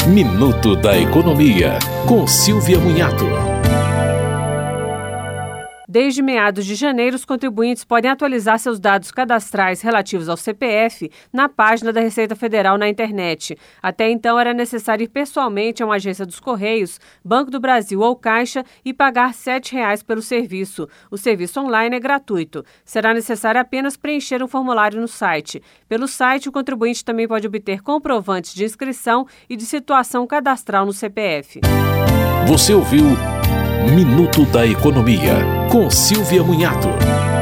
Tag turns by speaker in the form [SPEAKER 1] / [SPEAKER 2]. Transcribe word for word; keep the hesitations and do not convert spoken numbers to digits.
[SPEAKER 1] Minuto da Economia, com Silvia Munhato.
[SPEAKER 2] Desde meados de janeiro, os contribuintes podem atualizar seus dados cadastrais relativos ao C P F na página da Receita Federal na internet. Até então, era necessário ir pessoalmente a uma agência dos Correios, Banco do Brasil ou Caixa e pagar sete reais pelo serviço. O serviço online é gratuito. Será necessário apenas preencher um formulário no site. Pelo site, o contribuinte também pode obter comprovantes de inscrição e de situação cadastral no C P F.
[SPEAKER 1] Você ouviu Minuto da Economia, com Silvia Munhato.